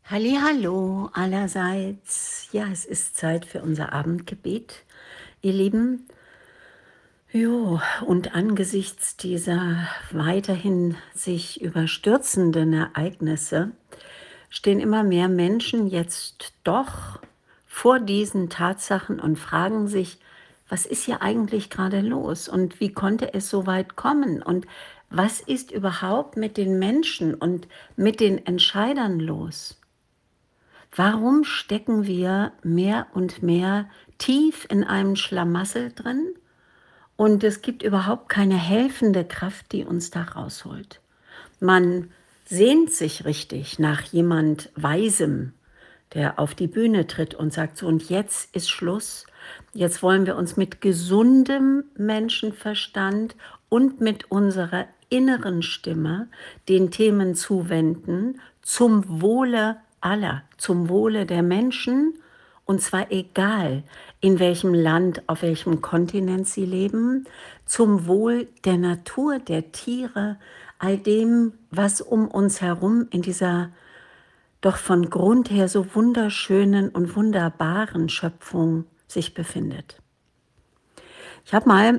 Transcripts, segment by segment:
Hallihallo allerseits. Ja, es ist Zeit für unser Abendgebet, ihr Lieben. Jo, und angesichts dieser weiterhin sich überstürzenden Ereignisse stehen immer mehr Menschen jetzt doch vor diesen Tatsachen und fragen sich, was ist hier eigentlich gerade los und wie konnte es so weit kommen und was ist überhaupt mit den Menschen und mit den Entscheidern los? Warum stecken wir mehr und mehr tief in einem Schlamassel drin und es gibt überhaupt keine helfende Kraft, die uns da rausholt? Man sehnt sich richtig nach jemand Weisem, der auf die Bühne tritt und sagt, so und jetzt ist Schluss. Jetzt wollen wir uns mit gesundem Menschenverstand und mit unserer inneren Stimme den Themen zuwenden, zum Wohle aller, zum Wohle der Menschen, und zwar egal, in welchem Land, auf welchem Kontinent sie leben, zum Wohl der Natur, der Tiere, all dem, was um uns herum in dieser doch von Grund her so wunderschönen und wunderbaren Schöpfung sich befindet. Ich habe mal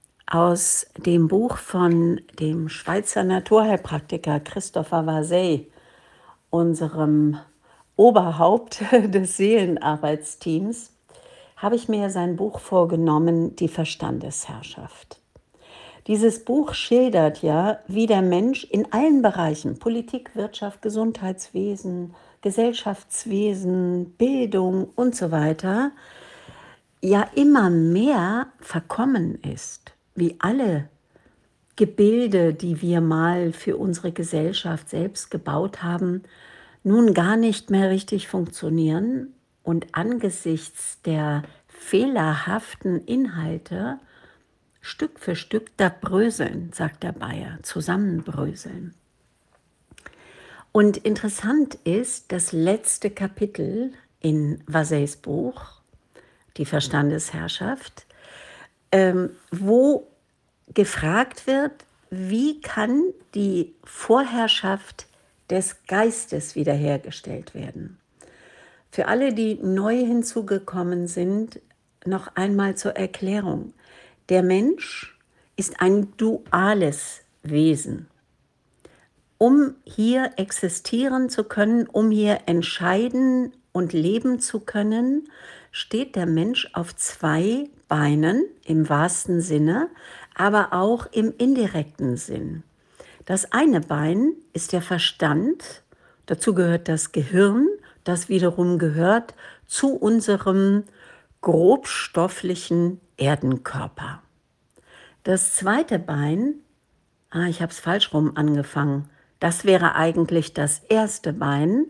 aus dem Buch von dem Schweizer Naturheilpraktiker Christopher Vasey, unserem Oberhaupt des Seelenarbeitsteams, habe ich mir sein Buch vorgenommen, Die Verstandesherrschaft. Dieses Buch schildert ja, wie der Mensch in allen Bereichen, Politik, Wirtschaft, Gesundheitswesen, Gesellschaftswesen, Bildung und so weiter, ja immer mehr verkommen ist, wie alle Gebilde, die wir mal für unsere Gesellschaft selbst gebaut haben, nun gar nicht mehr richtig funktionieren und angesichts der fehlerhaften Inhalte Stück für Stück da bröseln, sagt der Bayer, zusammenbröseln. Und interessant ist das letzte Kapitel in Vaseys Buch, Die Verstandesherrschaft, wo gefragt wird, wie kann die Vorherrschaft des Geistes wiederhergestellt werden. Für alle, die neu hinzugekommen sind, noch einmal zur Erklärung. Der Mensch ist ein duales Wesen. Um hier existieren zu können, um hier entscheiden und leben zu können, steht der Mensch auf zwei Beinen im wahrsten Sinne, aber auch im indirekten Sinn. Das eine Bein ist der Verstand, dazu gehört das Gehirn, das wiederum gehört zu unserem grobstofflichen Erdenkörper. Das zweite Bein, ich habe es falsch rum angefangen, das wäre eigentlich das erste Bein,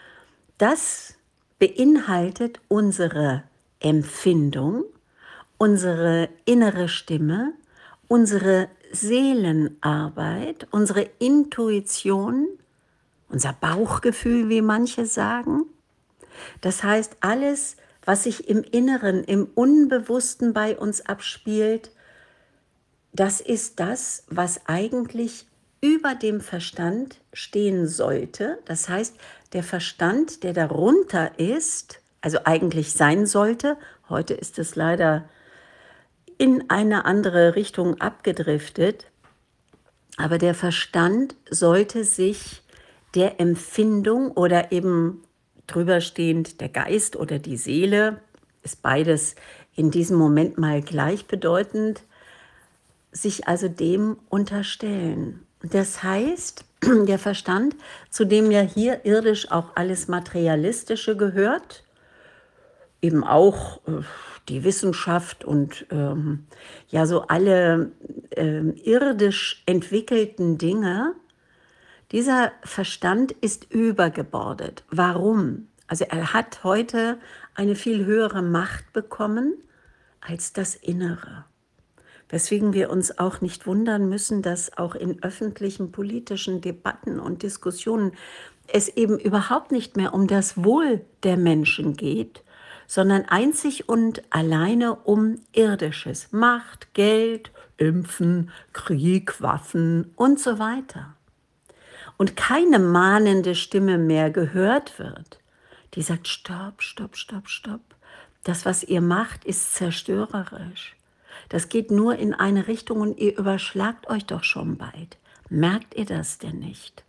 das beinhaltet unsere Empfindung, unsere innere Stimme, unsere Seelenarbeit, unsere Intuition, unser Bauchgefühl, wie manche sagen. Das heißt, alles, was sich im Inneren, im Unbewussten bei uns abspielt, das ist das, was eigentlich über dem Verstand stehen sollte. Das heißt, der Verstand, der darunter ist, also eigentlich sein sollte, heute ist es leider in eine andere Richtung abgedriftet, aber der Verstand sollte sich der Empfindung oder eben drüberstehend der Geist oder die Seele, ist beides in diesem Moment mal gleichbedeutend, sich also dem unterstellen. Das heißt, der Verstand, zu dem ja hier irdisch auch alles Materialistische gehört, eben auch die Wissenschaft und ja so alle irdisch entwickelten Dinge, dieser Verstand ist übergebordet. Warum? Also er hat heute eine viel höhere Macht bekommen als das Innere. Weswegen wir uns auch nicht wundern müssen, dass auch in öffentlichen politischen Debatten und Diskussionen es eben überhaupt nicht mehr um das Wohl der Menschen geht, sondern einzig und alleine um Irdisches. Macht, Geld, Impfen, Krieg, Waffen und so weiter. und keine mahnende Stimme mehr gehört wird, die sagt, stopp, stopp, stopp, stopp. Das, was ihr macht, ist zerstörerisch. Das geht nur in eine Richtung und ihr überschlagt euch doch schon bald. Merkt ihr das denn nicht?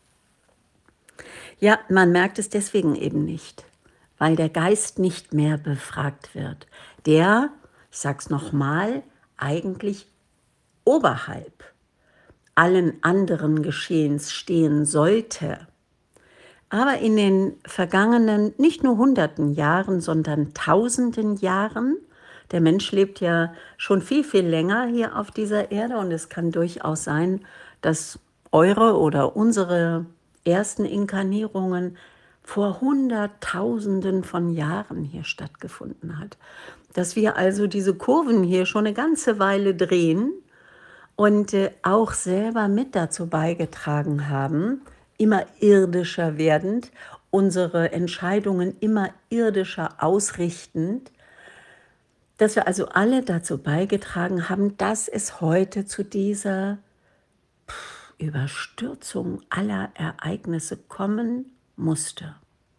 Ja, man merkt es deswegen eben nicht, weil der Geist nicht mehr befragt wird. Der, ich sag's nochmal, eigentlich oberhalb allen anderen Geschehens stehen sollte. Aber in den vergangenen nicht nur hunderten Jahren, sondern tausenden Jahren, der Mensch lebt ja schon viel, viel länger hier auf dieser Erde und es kann durchaus sein, dass eure oder unsere ersten Inkarnierungen vor Hunderttausenden von Jahren hier stattgefunden hat. Dass wir also diese Kurven hier schon eine ganze Weile drehen und auch selber mit dazu beigetragen haben, immer irdischer werdend, unsere Entscheidungen immer irdischer ausrichtend, dass wir also alle dazu beigetragen haben, dass es heute zu dieser Überstürzung aller Ereignisse kommen musste.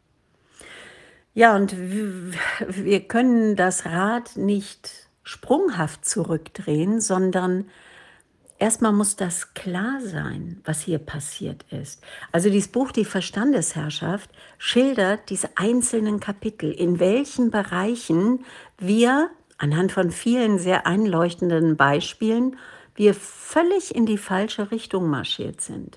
Ja, und wir können das Rad nicht sprunghaft zurückdrehen, sondern erstmal muss das klar sein, was hier passiert ist. Also dieses Buch Die Verstandesherrschaft schildert diese einzelnen Kapitel, in welchen Bereichen wir anhand von vielen sehr einleuchtenden Beispielen wir völlig in die falsche Richtung marschiert sind.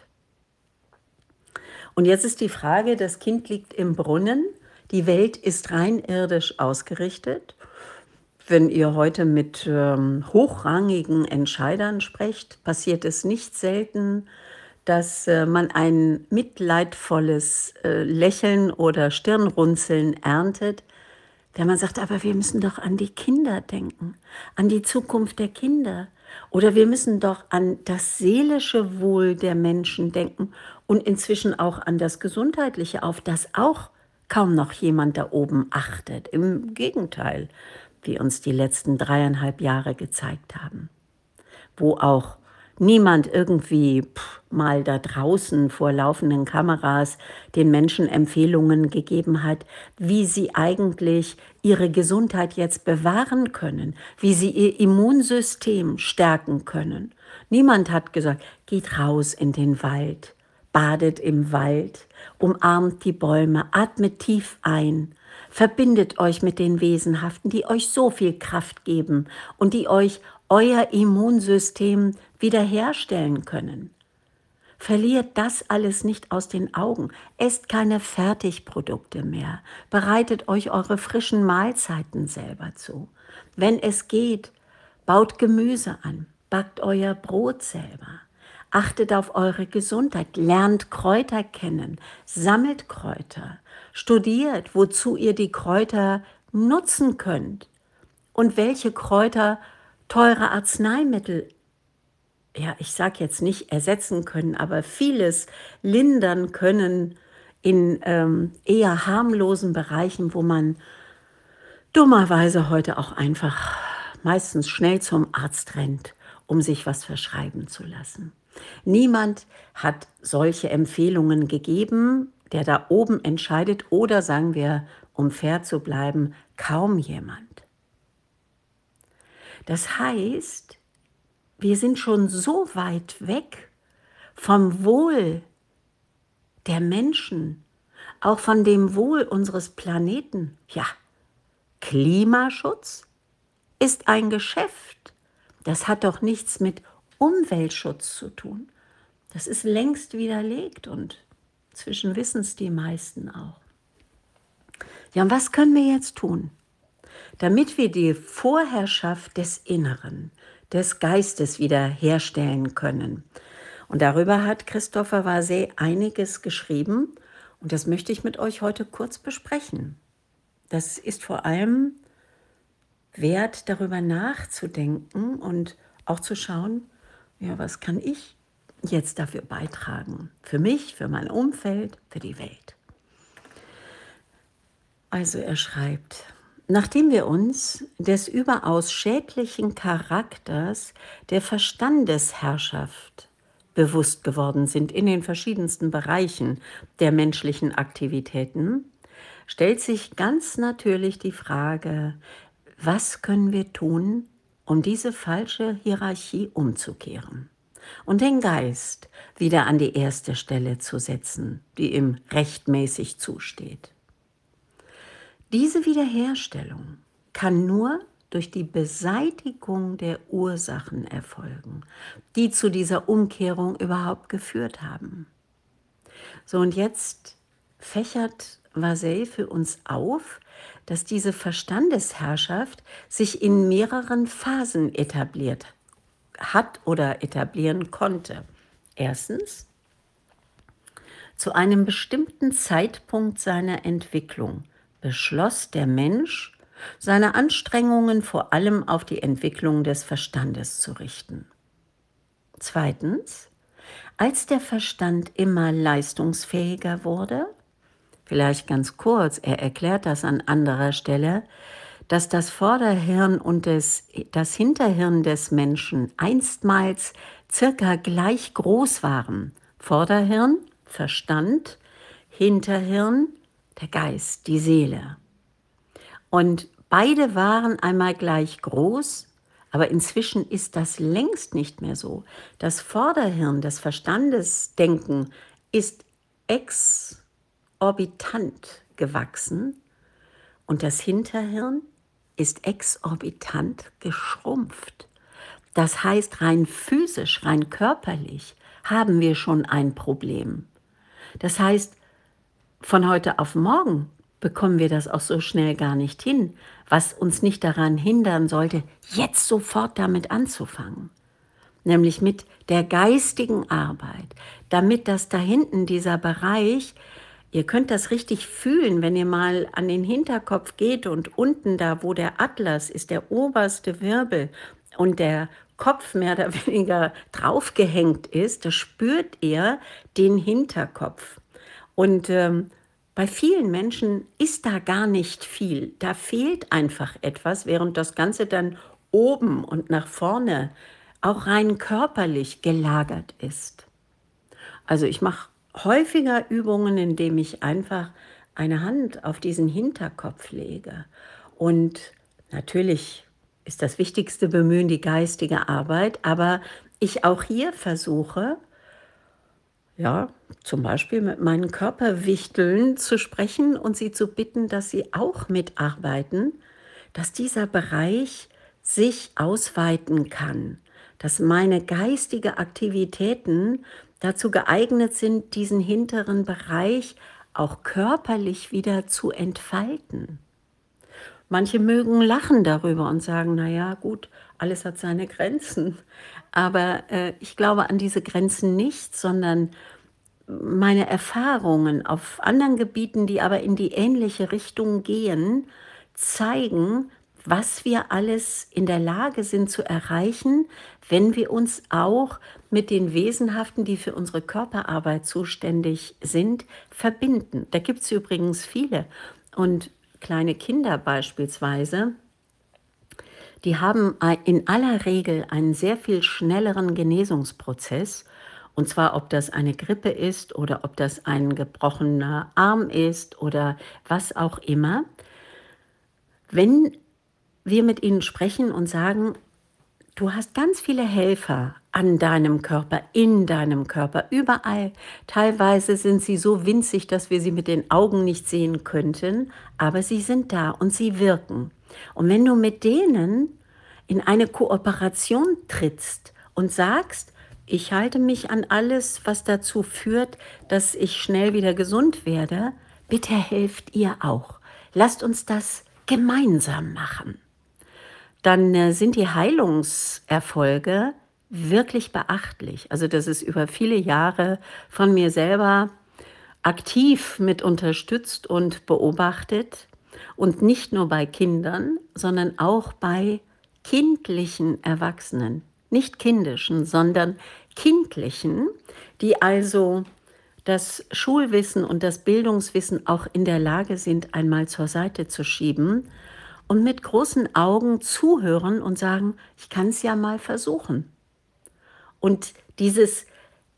Und jetzt ist die Frage, das Kind liegt im Brunnen, die Welt ist rein irdisch ausgerichtet. Wenn ihr heute mit hochrangigen Entscheidern sprecht, passiert es nicht selten, dass man ein mitleidvolles Lächeln oder Stirnrunzeln erntet, wenn man sagt, aber wir müssen doch an die Kinder denken, an die Zukunft der Kinder. Oder wir müssen doch an das seelische Wohl der Menschen denken und inzwischen auch an das Gesundheitliche, auf das auch kaum noch jemand da oben achtet. Im Gegenteil, wie uns die letzten 3,5 Jahre gezeigt haben, wo auch niemand irgendwie mal da draußen vor laufenden Kameras den Menschen Empfehlungen gegeben hat, wie sie eigentlich ihre Gesundheit jetzt bewahren können, wie sie ihr Immunsystem stärken können. Niemand hat gesagt, geht raus in den Wald, badet im Wald, umarmt die Bäume, atmet tief ein, verbindet euch mit den Wesenhaften, die euch so viel Kraft geben und die euch euer Immunsystem wiederherstellen können. Verliert das alles nicht aus den Augen. Esst keine Fertigprodukte mehr. Bereitet euch eure frischen Mahlzeiten selber zu. Wenn es geht, baut Gemüse an, backt euer Brot selber. Achtet auf eure Gesundheit, lernt Kräuter kennen, sammelt Kräuter, studiert, wozu ihr die Kräuter nutzen könnt und welche Kräuter teure Arzneimittel, ja, ich sage jetzt nicht ersetzen können, aber vieles lindern können in eher harmlosen Bereichen, wo man dummerweise heute auch einfach meistens schnell zum Arzt rennt, um sich was verschreiben zu lassen. Niemand hat solche Empfehlungen gegeben, der da oben entscheidet, oder sagen wir, um fair zu bleiben, kaum jemand. Das heißt, wir sind schon so weit weg vom Wohl der Menschen, auch von dem Wohl unseres Planeten. Ja, Klimaschutz ist ein Geschäft. Das hat doch nichts mit Umweltschutz zu tun. Das ist längst widerlegt und inzwischen wissen es die meisten auch. Ja, und was können wir jetzt tun, damit wir die Vorherrschaft des Inneren, des Geistes wiederherstellen können? Und darüber hat Christopher Vasset einiges geschrieben und das möchte ich mit euch heute kurz besprechen. Das ist vor allem wert, darüber nachzudenken und auch zu schauen, ja, was kann ich jetzt dafür beitragen? Für mich, für mein Umfeld, für die Welt. Also er schreibt, nachdem wir uns des überaus schädlichen Charakters der Verstandesherrschaft bewusst geworden sind in den verschiedensten Bereichen der menschlichen Aktivitäten, stellt sich ganz natürlich die Frage, was können wir tun, um diese falsche Hierarchie umzukehren und den Geist wieder an die erste Stelle zu setzen, die ihm rechtmäßig zusteht. Diese Wiederherstellung kann nur durch die Beseitigung der Ursachen erfolgen, die zu dieser Umkehrung überhaupt geführt haben. So, und jetzt fächert Vasey für uns auf, dass diese Verstandesherrschaft sich in mehreren Phasen etabliert hat oder etablieren konnte. Erstens, zu einem bestimmten Zeitpunkt seiner Entwicklung beschloss der Mensch, seine Anstrengungen vor allem auf die Entwicklung des Verstandes zu richten. Zweitens, als der Verstand immer leistungsfähiger wurde, vielleicht ganz kurz, er erklärt das an anderer Stelle, dass das Vorderhirn und das Hinterhirn des Menschen einstmals circa gleich groß waren. Vorderhirn, Verstand, Hinterhirn, der Geist, die Seele. Und beide waren einmal gleich groß, aber inzwischen ist das längst nicht mehr so. Das Vorderhirn, das Verstandesdenken ist exorbitant gewachsen und das Hinterhirn ist exorbitant geschrumpft. Das heißt, rein physisch, rein körperlich haben wir schon ein Problem. Das heißt, von heute auf morgen bekommen wir das auch so schnell gar nicht hin, was uns nicht daran hindern sollte, jetzt sofort damit anzufangen. Nämlich mit der geistigen Arbeit, damit das da hinten, dieser Bereich, ihr könnt das richtig fühlen, wenn ihr mal an den Hinterkopf geht und unten da, wo der Atlas ist, der oberste Wirbel und der Kopf mehr oder weniger draufgehängt ist, da spürt ihr den Hinterkopf. Und bei vielen Menschen ist da gar nicht viel. Da fehlt einfach etwas, während das Ganze dann oben und nach vorne auch rein körperlich gelagert ist. Also ich mache häufiger Übungen, indem ich einfach eine Hand auf diesen Hinterkopf lege. Und natürlich ist das wichtigste Bemühen die geistige Arbeit, aber ich auch hier versuche, ja, zum Beispiel mit meinen Körperwichteln zu sprechen und sie zu bitten, dass sie auch mitarbeiten, dass dieser Bereich sich ausweiten kann, dass meine geistige Aktivitäten dazu geeignet sind, diesen hinteren Bereich auch körperlich wieder zu entfalten. Manche mögen lachen darüber und sagen, naja, gut, alles hat seine Grenzen. Aber ich glaube an diese Grenzen nicht, sondern meine Erfahrungen auf anderen Gebieten, die aber in die ähnliche Richtung gehen, zeigen, was wir alles in der Lage sind zu erreichen, wenn wir uns auch mit den Wesenhaften, die für unsere Körperarbeit zuständig sind, verbinden. Da gibt es übrigens viele. Und kleine Kinder beispielsweise, die haben in aller Regel einen sehr viel schnelleren Genesungsprozess. Und zwar, ob das eine Grippe ist oder ob das ein gebrochener Arm ist oder was auch immer. Wenn wir mit ihnen sprechen und sagen, du hast ganz viele Helfer an deinem Körper, in deinem Körper, überall. Teilweise sind sie so winzig, dass wir sie mit den Augen nicht sehen könnten, aber sie sind da und sie wirken. Und wenn du mit denen in eine Kooperation trittst und sagst, ich halte mich an alles, was dazu führt, dass ich schnell wieder gesund werde, bitte helft ihr auch. Lasst uns das gemeinsam machen. Dann sind die Heilungserfolge wirklich beachtlich. Also das ist über viele Jahre von mir selber aktiv mit unterstützt und beobachtet. Und nicht nur bei Kindern, sondern auch bei kindlichen Erwachsenen. Nicht kindischen, sondern kindlichen, die also das Schulwissen und das Bildungswissen auch in der Lage sind, einmal zur Seite zu schieben und mit großen Augen zuhören und sagen, ich kann es ja mal versuchen. Und dieses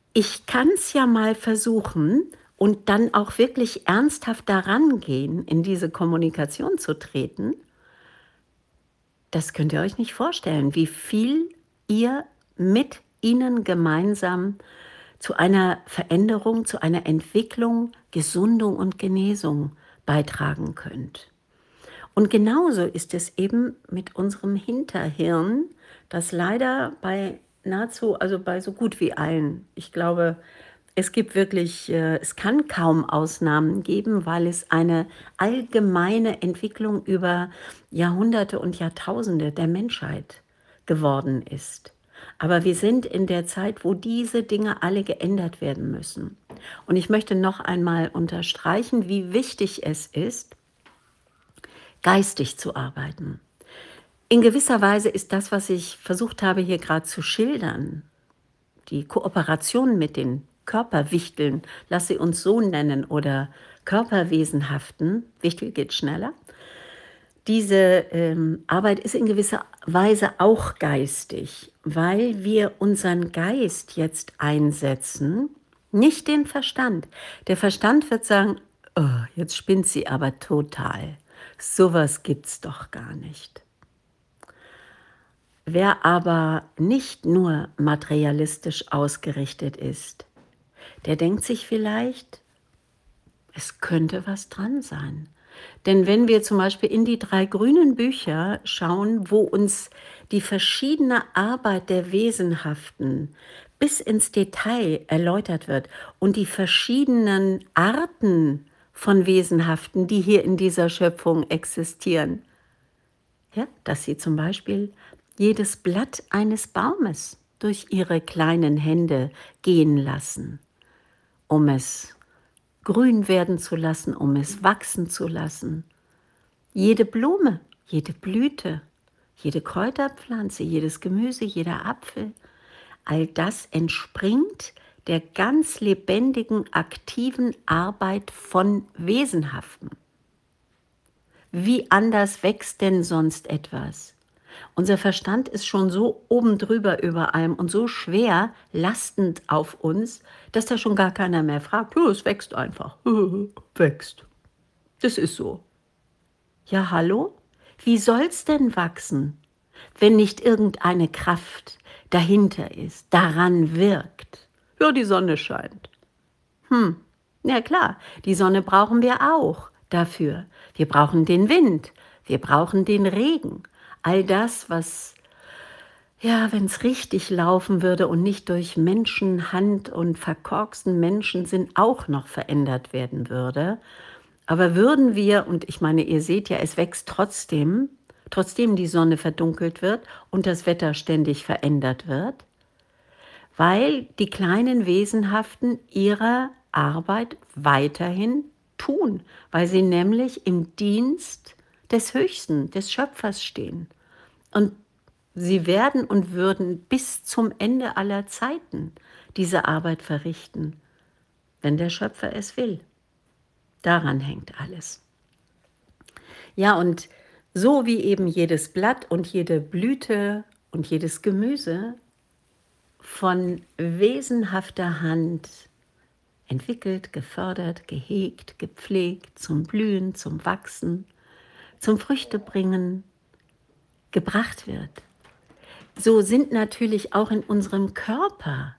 Ich kann es ja mal versuchen und dann auch wirklich ernsthaft daran gehen, in diese Kommunikation zu treten. Das könnt ihr euch nicht vorstellen, wie viel ihr mit ihnen gemeinsam zu einer Veränderung, zu einer Entwicklung, Gesundung und Genesung beitragen könnt. Und genauso ist es eben mit unserem Hinterhirn, das leider bei nahezu, also bei so gut wie allen, ich glaube, es gibt wirklich, es kann kaum Ausnahmen geben, weil es eine allgemeine Entwicklung über Jahrhunderte und Jahrtausende der Menschheit geworden ist. Aber wir sind in der Zeit, wo diese Dinge alle geändert werden müssen. Und ich möchte noch einmal unterstreichen, wie wichtig es ist, geistig zu arbeiten. In gewisser Weise ist das, was ich versucht habe, hier gerade zu schildern, die Kooperation mit den Körperwichteln, lass sie uns so nennen, oder Körperwesenhaften, Wichtel geht schneller, diese Arbeit ist in gewisser Weise auch geistig, weil wir unseren Geist jetzt einsetzen, nicht den Verstand. Der Verstand wird sagen, oh, jetzt spinnt sie aber total. Sowas gibt's doch gar nicht. Wer aber nicht nur materialistisch ausgerichtet ist, der denkt sich vielleicht, es könnte was dran sein. Denn wenn wir zum Beispiel in die 3 grünen Bücher schauen, wo uns die verschiedene Arbeit der Wesenhaften bis ins Detail erläutert wird und die verschiedenen Arten von Wesenhaften, die hier in dieser Schöpfung existieren, ja, dass sie zum Beispiel jedes Blatt eines Baumes durch ihre kleinen Hände gehen lassen, um es grün werden zu lassen, um es wachsen zu lassen. Jede Blume, jede Blüte, jede Kräuterpflanze, jedes Gemüse, jeder Apfel, all das entspringt der ganz lebendigen, aktiven Arbeit von Wesenhaften. Wie anders wächst denn sonst etwas? Unser Verstand ist schon so oben drüber über allem und so schwer lastend auf uns, dass da schon gar keiner mehr fragt. Ja, es wächst einfach. Wächst. Das ist so. Ja, hallo? Wie soll's denn wachsen, wenn nicht irgendeine Kraft dahinter ist, daran wirkt? Ja, die Sonne scheint. Ja klar, die Sonne brauchen wir auch dafür. Wir brauchen den Wind, wir brauchen den Regen. All das, was, ja, wenn es richtig laufen würde und nicht durch Menschenhand und verkorksten Menschensinn auch noch verändert werden würde. Aber würden wir, und ich meine, ihr seht ja, es wächst trotzdem, trotzdem die Sonne verdunkelt wird und das Wetter ständig verändert wird, weil die kleinen Wesenhaften ihre Arbeit weiterhin tun, weil sie nämlich im Dienst des Höchsten, des Schöpfers stehen. Und sie werden und würden bis zum Ende aller Zeiten diese Arbeit verrichten, wenn der Schöpfer es will. Daran hängt alles. Ja, und so wie eben jedes Blatt und jede Blüte und jedes Gemüse von wesenhafter Hand entwickelt, gefördert, gehegt, gepflegt, zum Blühen, zum Wachsen, zum Früchtebringen gebracht wird. So sind natürlich auch in unserem Körper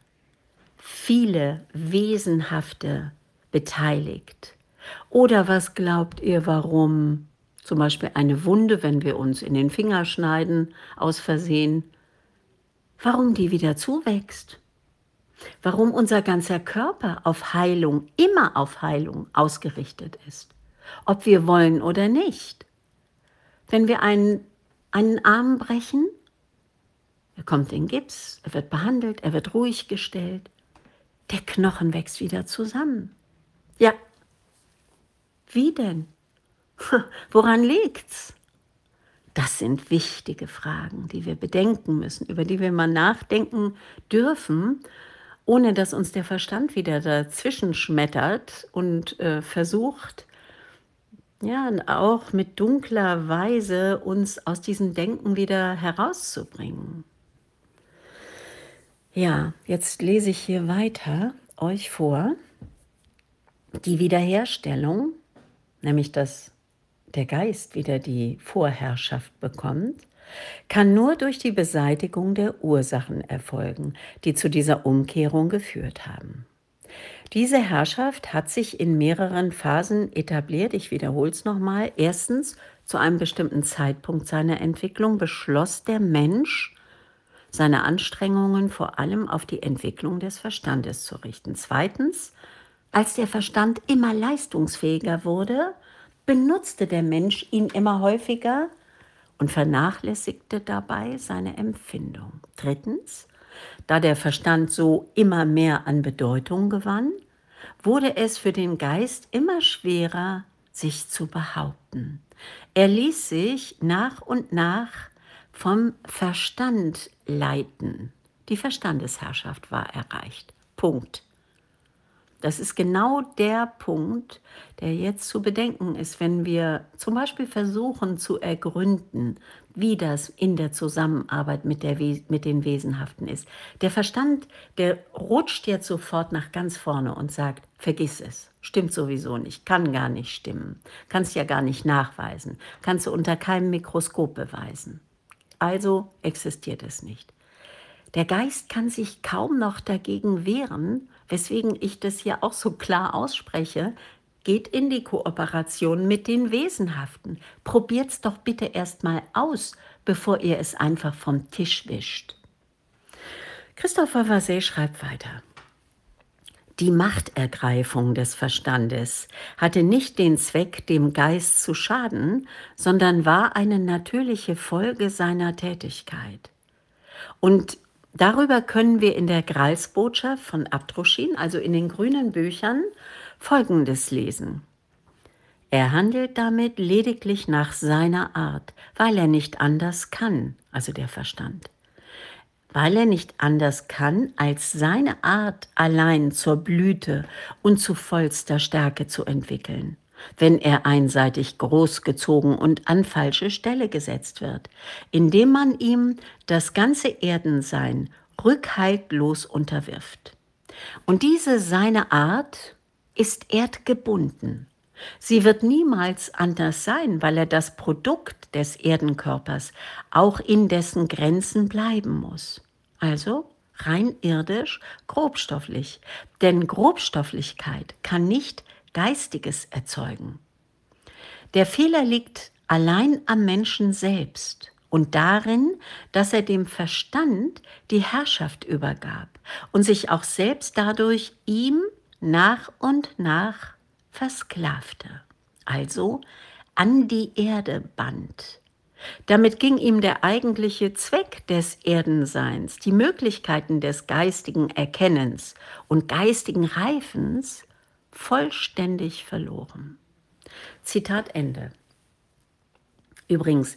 viele Wesenhafte beteiligt. Oder was glaubt ihr, warum zum Beispiel eine Wunde, wenn wir uns in den Finger schneiden, aus Versehen, warum die wieder zuwächst? Warum unser ganzer Körper auf Heilung, immer auf Heilung ausgerichtet ist, ob wir wollen oder nicht. Wenn wir einen Arm brechen, er kommt in Gips, er wird behandelt, er wird ruhig gestellt, der Knochen wächst wieder zusammen. Ja, wie denn? Woran liegt's? Das sind wichtige Fragen, die wir bedenken müssen, über die wir mal nachdenken dürfen, ohne dass uns der Verstand wieder dazwischen schmettert und versucht, ja, auch mit dunkler Weise uns aus diesem Denken wieder herauszubringen. Ja, jetzt lese ich hier weiter euch vor. Die Wiederherstellung, nämlich dass der Geist wieder die Vorherrschaft bekommt, kann nur durch die Beseitigung der Ursachen erfolgen, die zu dieser Umkehrung geführt haben. Diese Herrschaft hat sich in mehreren Phasen etabliert. Ich wiederhole es nochmal. Erstens, zu einem bestimmten Zeitpunkt seiner Entwicklung beschloss der Mensch, seine Anstrengungen vor allem auf die Entwicklung des Verstandes zu richten. Zweitens, als der Verstand immer leistungsfähiger wurde, benutzte der Mensch ihn immer häufiger und vernachlässigte dabei seine Empfindung. Drittens, da der Verstand so immer mehr an Bedeutung gewann, wurde es für den Geist immer schwerer, sich zu behaupten. Er ließ sich nach und nach vom Verstand leiten. Die Verstandesherrschaft war erreicht. Punkt. Das ist genau der Punkt, der jetzt zu bedenken ist, wenn wir zum Beispiel versuchen zu ergründen, wie das in der Zusammenarbeit mit den Wesenhaften ist. Der Verstand, der rutscht jetzt sofort nach ganz vorne und sagt, vergiss es, stimmt sowieso nicht, kann gar nicht stimmen, kannst ja gar nicht nachweisen, kannst du unter keinem Mikroskop beweisen. Also existiert es nicht. Der Geist kann sich kaum noch dagegen wehren, weswegen ich das hier auch so klar ausspreche. Geht in die Kooperation mit den Wesenhaften. Probiert's doch bitte erst mal aus, bevor ihr es einfach vom Tisch wischt. Christopher Vasset schreibt weiter. Die Machtergreifung des Verstandes hatte nicht den Zweck, dem Geist zu schaden, sondern war eine natürliche Folge seiner Tätigkeit. Und darüber können wir in der Gralsbotschaft von Abdruschin, also in den grünen Büchern, Folgendes lesen. Er handelt damit lediglich nach seiner Art, weil er nicht anders kann, also der Verstand. Weil er nicht anders kann, als seine Art allein zur Blüte und zu vollster Stärke zu entwickeln, wenn er einseitig großgezogen und an falsche Stelle gesetzt wird, indem man ihm das ganze Erdensein rückhaltlos unterwirft. Und diese seine Art ist erdgebunden. Sie wird niemals anders sein, weil er das Produkt des Erdenkörpers auch in dessen Grenzen bleiben muss. Also rein irdisch, grobstofflich. Denn Grobstofflichkeit kann nicht Geistiges erzeugen. Der Fehler liegt allein am Menschen selbst und darin, dass er dem Verstand die Herrschaft übergab und sich auch selbst dadurch ihm nach und nach versklavte, also an die Erde band. Damit ging ihm der eigentliche Zweck des Erdenseins, die Möglichkeiten des geistigen Erkennens und geistigen Reifens vollständig verloren. Zitat Ende. Übrigens,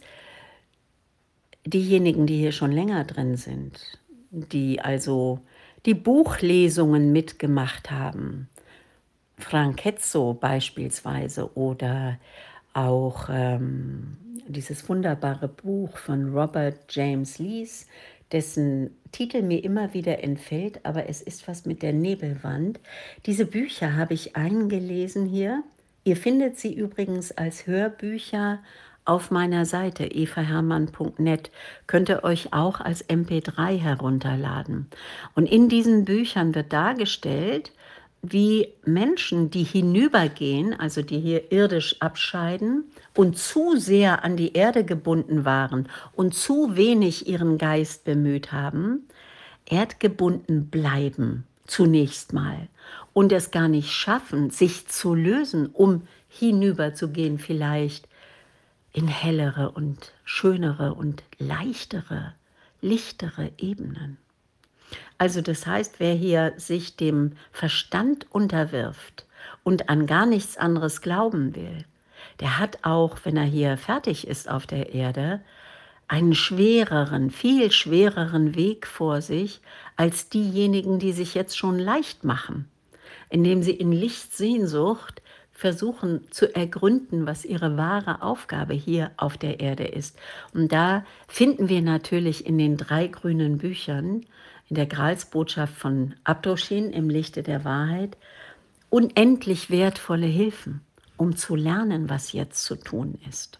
diejenigen, die hier schon länger drin sind, die also die Buchlesungen mitgemacht haben, Frank Hetzo beispielsweise oder auch dieses wunderbare Buch von Robert James Lees, dessen Titel mir immer wieder entfällt, aber es ist was mit der Nebelwand. Diese Bücher habe ich eingelesen hier. Ihr findet sie übrigens als Hörbücher auf meiner Seite evahermann.net. Könnt ihr euch auch als MP3 herunterladen. Und in diesen Büchern wird dargestellt, wie Menschen, die hinübergehen, also die hier irdisch abscheiden und zu sehr an die Erde gebunden waren und zu wenig ihren Geist bemüht haben, erdgebunden bleiben zunächst mal und es gar nicht schaffen, sich zu lösen, um hinüberzugehen vielleicht in hellere und schönere und leichtere, lichtere Ebenen. Also das heißt, wer hier sich dem Verstand unterwirft und an gar nichts anderes glauben will, der hat auch, wenn er hier fertig ist auf der Erde, einen schwereren, viel schwereren Weg vor sich als diejenigen, die sich jetzt schon leicht machen, indem sie in Lichtsehnsucht versuchen zu ergründen, was ihre wahre Aufgabe hier auf der Erde ist. Und da finden wir natürlich in den 3 grünen Büchern in der Gralsbotschaft von Abdoshin im Lichte der Wahrheit unendlich wertvolle Hilfen, um zu lernen, was jetzt zu tun ist.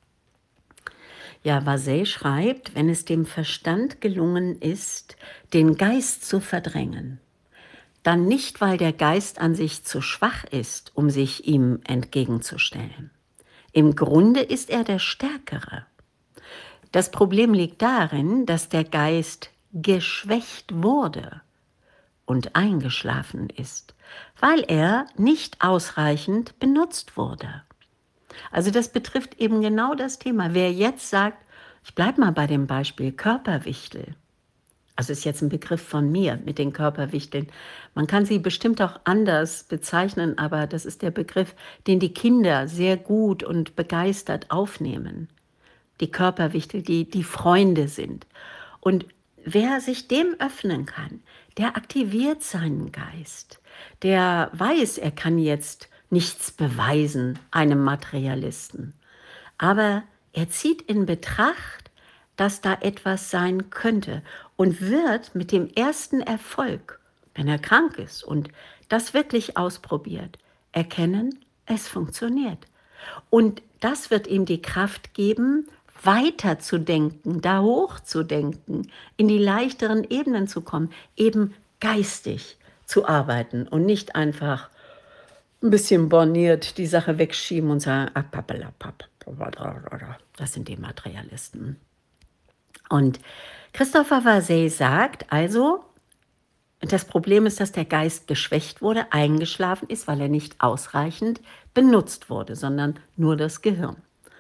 Ja, Vasey schreibt, wenn es dem Verstand gelungen ist, den Geist zu verdrängen, dann nicht, weil der Geist an sich zu schwach ist, um sich ihm entgegenzustellen. Im Grunde ist er der Stärkere. Das Problem liegt darin, dass der Geist geschwächt wurde und eingeschlafen ist, weil er nicht ausreichend benutzt wurde. Also das betrifft eben genau das Thema. Wer jetzt sagt, ich bleibe mal bei dem Beispiel Körperwichtel, also ist jetzt ein Begriff von mir mit den Körperwichteln. Man kann sie bestimmt auch anders bezeichnen, aber das ist der Begriff, den die Kinder sehr gut und begeistert aufnehmen. Die Körperwichtel, die Freunde sind. Und wer sich dem öffnen kann, der aktiviert seinen Geist. Der weiß, er kann jetzt nichts beweisen einem Materialisten. Aber er zieht in Betracht, dass da etwas sein könnte und wird mit dem ersten Erfolg, wenn er krank ist und das wirklich ausprobiert, erkennen, es funktioniert. Und das wird ihm die Kraft geben, weiterzudenken, da hochzudenken, in die leichteren Ebenen zu kommen, eben geistig zu arbeiten und nicht einfach ein bisschen borniert die Sache wegschieben und sagen, ah, pappelapapp, das sind die Materialisten. Und Christopher Vasey sagt also, das Problem ist, dass der Geist geschwächt wurde, eingeschlafen ist, weil er nicht ausreichend benutzt wurde, sondern nur das Gehirn.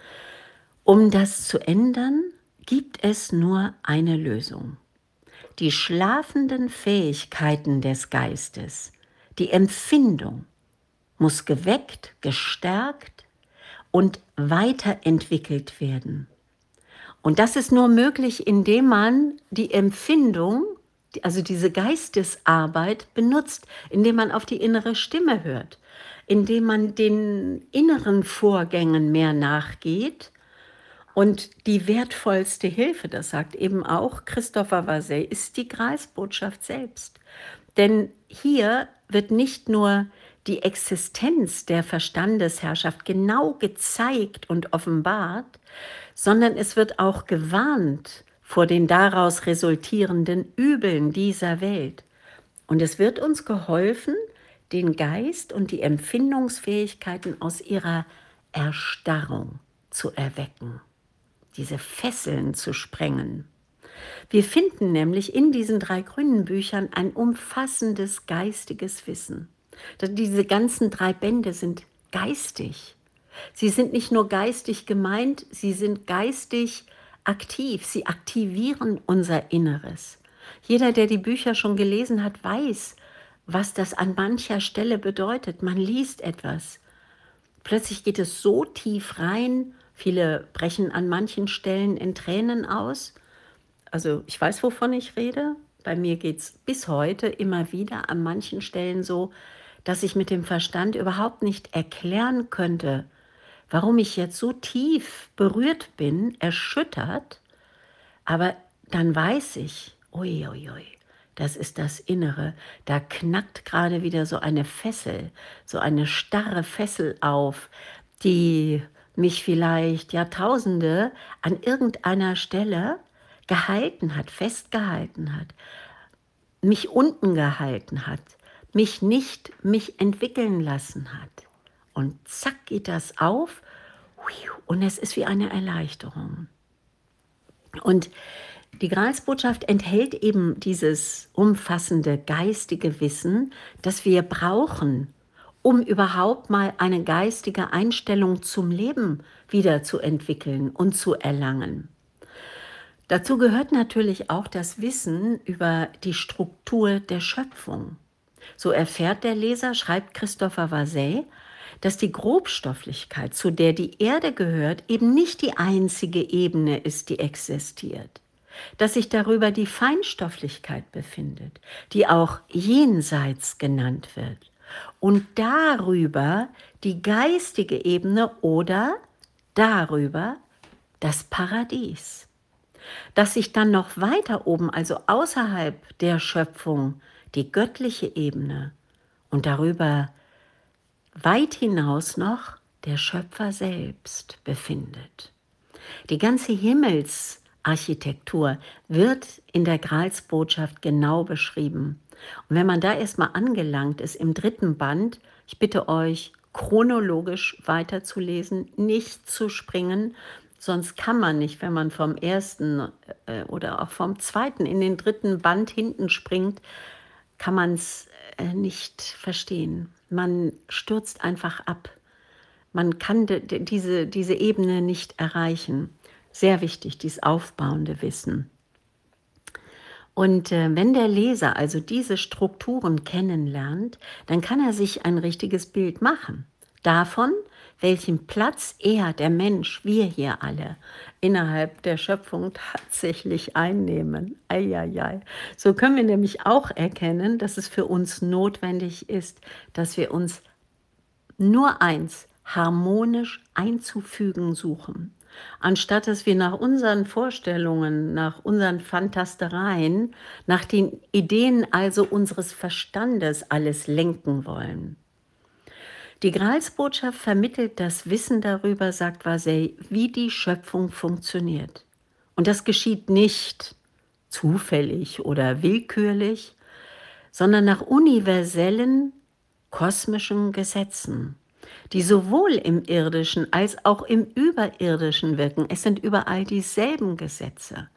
Um das zu ändern, gibt es nur eine Lösung. Die schlafenden Fähigkeiten des Geistes, die Empfindung, muss geweckt, gestärkt und weiterentwickelt werden. Und das ist nur möglich, indem man die Empfindung, also diese Geistesarbeit benutzt, indem man auf die innere Stimme hört, indem man den inneren Vorgängen mehr nachgeht. Und die wertvollste Hilfe, das sagt eben auch Christopher Vasey, ist die Gralsbotschaft selbst. Denn hier wird nicht nur die Existenz der Verstandesherrschaft genau gezeigt und offenbart, sondern es wird auch gewarnt vor den daraus resultierenden Übeln dieser Welt. Und es wird uns geholfen, den Geist und die Empfindungsfähigkeiten aus ihrer Erstarrung zu erwecken, diese Fesseln zu sprengen. Wir finden nämlich in diesen 3 grünen Büchern ein umfassendes geistiges Wissen. Diese ganzen 3 Bände sind geistig. Sie sind nicht nur geistig gemeint, sie sind geistig aktiv. Sie aktivieren unser Inneres. Jeder, der die Bücher schon gelesen hat, weiß, was das an mancher Stelle bedeutet. Man liest etwas. Plötzlich geht es so tief rein. Viele brechen an manchen Stellen in Tränen aus. Also ich weiß, wovon ich rede. Bei mir geht es bis heute immer wieder an manchen Stellen so, dass ich mit dem Verstand überhaupt nicht erklären könnte, warum ich jetzt so tief berührt bin, erschüttert. Aber dann weiß ich, uiuiui, das ist das Innere. Da knackt gerade wieder so eine Fessel, so eine starre Fessel auf, die mich vielleicht Jahrtausende an irgendeiner Stelle gehalten hat, festgehalten hat, mich unten gehalten hat, mich entwickeln lassen hat. Und zack geht das auf und es ist wie eine Erleichterung. Und die Gralsbotschaft enthält eben dieses umfassende geistige Wissen, das wir brauchen, um überhaupt mal eine geistige Einstellung zum Leben wieder zu entwickeln und zu erlangen. Dazu gehört natürlich auch das Wissen über die Struktur der Schöpfung. So erfährt der Leser, schreibt Christopher Vasey, dass die Grobstofflichkeit, zu der die Erde gehört, eben nicht die einzige Ebene ist, die existiert. Dass sich darüber die Feinstofflichkeit befindet, die auch Jenseits genannt wird. Und darüber die geistige Ebene oder darüber das Paradies. Dass sich dann noch weiter oben, also außerhalb der Schöpfung, die göttliche Ebene und darüber weit hinaus noch der Schöpfer selbst befindet. Die ganze Himmelsarchitektur wird in der Gralsbotschaft genau beschrieben. Und wenn man da erstmal angelangt ist im 3. Band, ich bitte euch, chronologisch weiterzulesen, nicht zu springen, sonst kann man nicht, wenn man vom 1. Oder auch vom 2. in den 3. Band hinten springt, kann man es nicht verstehen. Man stürzt einfach ab. Man kann diese Ebene nicht erreichen. Sehr wichtig, dieses aufbauende Wissen. Und wenn der Leser also diese Strukturen kennenlernt, dann kann er sich ein richtiges Bild machen davon, welchen Platz er, der Mensch, wir hier alle, innerhalb der Schöpfung tatsächlich einnehmen. Eieiei. So können wir nämlich auch erkennen, dass es für uns notwendig ist, dass wir uns nur eins harmonisch einzufügen suchen. Anstatt dass wir nach unseren Vorstellungen, nach unseren Fantastereien, nach den Ideen also unseres Verstandes alles lenken wollen. Die Gralsbotschaft vermittelt das Wissen darüber, sagt Vasey, wie die Schöpfung funktioniert. Und das geschieht nicht zufällig oder willkürlich, sondern nach universellen kosmischen Gesetzen, die sowohl im Irdischen als auch im Überirdischen wirken. Es sind überall dieselben Gesetze.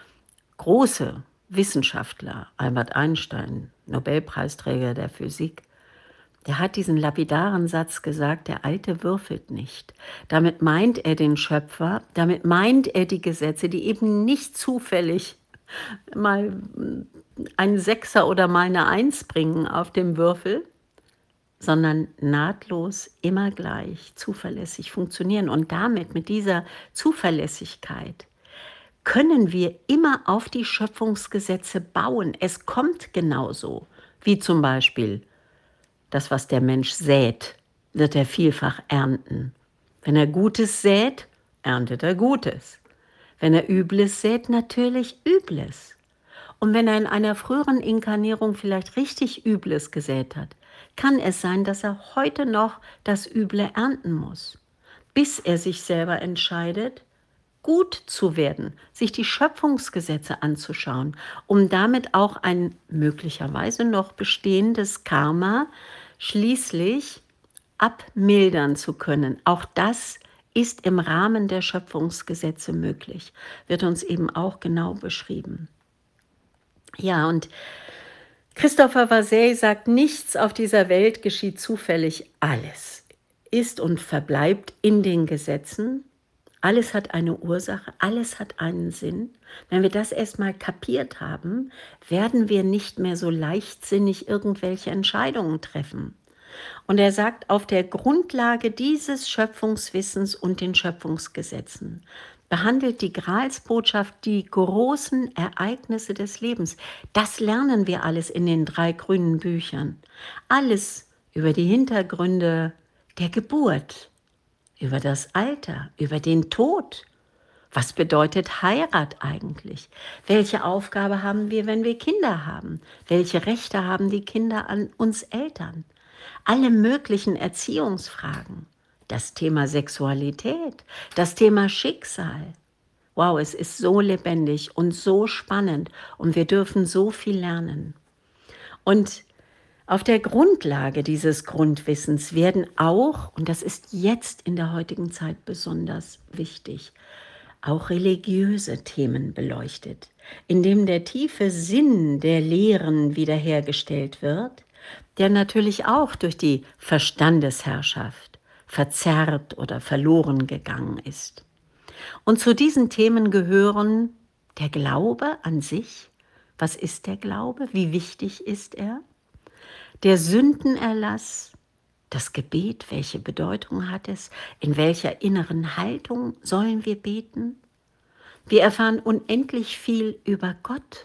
Große Wissenschaftler, Albert Einstein, Nobelpreisträger der Physik, der hat diesen lapidaren Satz gesagt, der Alte würfelt nicht. Damit meint er den Schöpfer, damit meint er die Gesetze, die eben nicht zufällig mal einen Sechser oder mal eine Eins bringen auf dem Würfel, sondern nahtlos, immer gleich, zuverlässig funktionieren. Und damit, mit dieser Zuverlässigkeit, können wir immer auf die Schöpfungsgesetze bauen. Es kommt genauso, wie zum Beispiel das, was der Mensch sät, wird er vielfach ernten. Wenn er Gutes sät, erntet er Gutes. Wenn er Übles sät, natürlich Übles. Und wenn er in einer früheren Inkarnierung vielleicht richtig Übles gesät hat, kann es sein, dass er heute noch das Üble ernten muss, bis er sich selber entscheidet, gut zu werden, sich die Schöpfungsgesetze anzuschauen, um damit auch ein möglicherweise noch bestehendes Karma schließlich abmildern zu können. Auch das ist im Rahmen der Schöpfungsgesetze möglich, wird uns eben auch genau beschrieben. Ja, und Christopher Vasey sagt, nichts auf dieser Welt geschieht zufällig, alles ist und verbleibt in den Gesetzen. Alles hat eine Ursache, alles hat einen Sinn. Wenn wir das erstmal kapiert haben, werden wir nicht mehr so leichtsinnig irgendwelche Entscheidungen treffen. Und er sagt, auf der Grundlage dieses Schöpfungswissens und den Schöpfungsgesetzen behandelt die Gralsbotschaft die großen Ereignisse des Lebens. Das lernen wir alles in den 3 grünen Büchern. Alles über die Hintergründe der Geburt, über das Alter, über den Tod. Was bedeutet Heirat eigentlich? Welche Aufgabe haben wir, wenn wir Kinder haben? Welche Rechte haben die Kinder an uns Eltern? Alle möglichen Erziehungsfragen. Das Thema Sexualität, das Thema Schicksal. Wow, es ist so lebendig und so spannend und wir dürfen so viel lernen. Und auf der Grundlage dieses Grundwissens werden auch, und das ist jetzt in der heutigen Zeit besonders wichtig, auch religiöse Themen beleuchtet, indem der tiefe Sinn der Lehren wiederhergestellt wird, der natürlich auch durch die Verstandesherrschaft verzerrt oder verloren gegangen ist. Und zu diesen Themen gehören der Glaube an sich. Was ist der Glaube? Wie wichtig ist er? Der Sündenerlass, das Gebet, welche Bedeutung hat es? In welcher inneren Haltung sollen wir beten? Wir erfahren unendlich viel über Gott,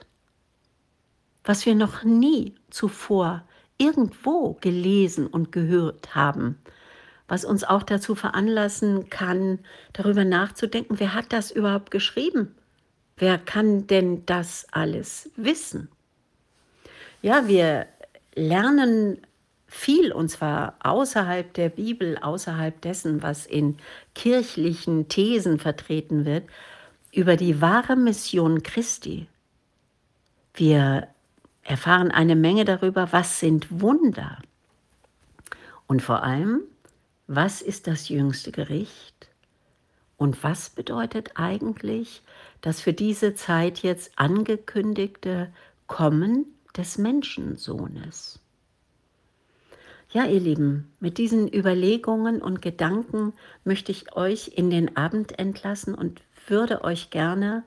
was wir noch nie zuvor irgendwo gelesen und gehört haben, was uns auch dazu veranlassen kann, darüber nachzudenken, wer hat das überhaupt geschrieben? Wer kann denn das alles wissen? Ja, wir lernen viel, und zwar außerhalb der Bibel, außerhalb dessen, was in kirchlichen Thesen vertreten wird, über die wahre Mission Christi. Wir erfahren eine Menge darüber, was sind Wunder und vor allem, was ist das jüngste Gericht und was bedeutet eigentlich das für diese Zeit jetzt angekündigte Kommen des Menschensohnes. Ja, ihr Lieben, mit diesen Überlegungen und Gedanken möchte ich euch in den Abend entlassen und würde euch gerne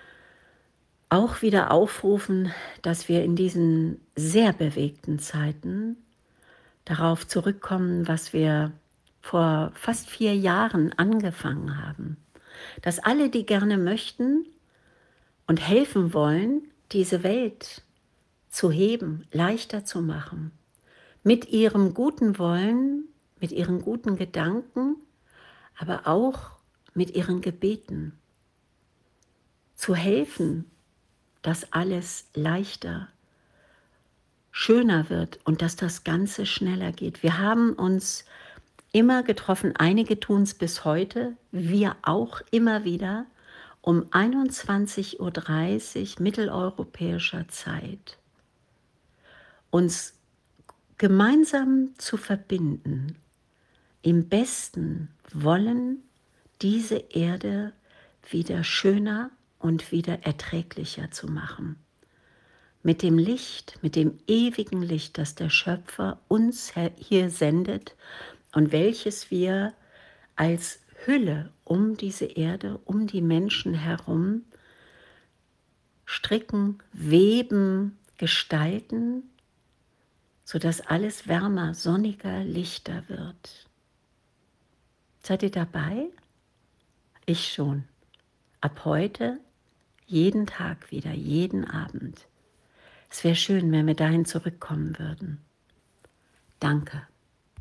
auch wieder aufrufen, dass wir in diesen sehr bewegten Zeiten darauf zurückkommen, was wir vor fast 4 Jahren angefangen haben. Dass alle, die gerne möchten und helfen wollen, diese Welt zu heben, leichter zu machen, mit ihrem guten Wollen, mit ihren guten Gedanken, aber auch mit ihren Gebeten zu helfen, dass alles leichter, schöner wird und dass das Ganze schneller geht. Wir haben uns immer getroffen, einige tun es bis heute, wir auch immer wieder um 21:30 Uhr mitteleuropäischer Zeit, uns gemeinsam zu verbinden, im besten Wollen, diese Erde wieder schöner und wieder erträglicher zu machen. Mit dem Licht, mit dem ewigen Licht, das der Schöpfer uns hier sendet und welches wir als Hülle um diese Erde, um die Menschen herum stricken, weben, gestalten, sodass alles wärmer, sonniger, lichter wird. Seid ihr dabei? Ich schon. Ab heute jeden Tag wieder, jeden Abend. Es wäre schön, wenn wir dahin zurückkommen würden. Danke.